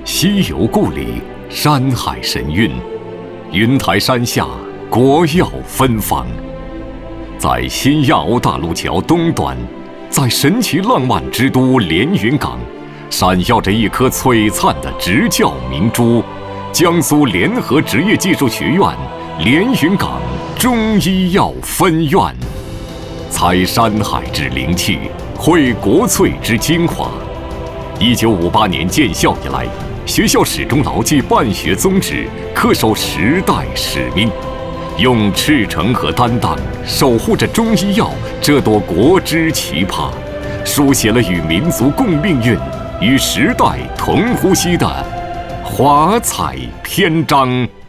西游故里，山海神韵，云台山下，国药芬芳。在新亚欧大陆桥东端，在神奇浪漫之都连云港，闪耀着一颗璀璨的执教明珠——江苏联合职业技术学院连云港中医药分院。采山海之灵气，汇国粹之精华。1958年建校以来，学校始终牢记办学宗旨，恪守时代使命，用赤诚和担当守护着中医药这朵国之奇葩，书写了与民族共命运、与时代同呼吸的华彩篇章。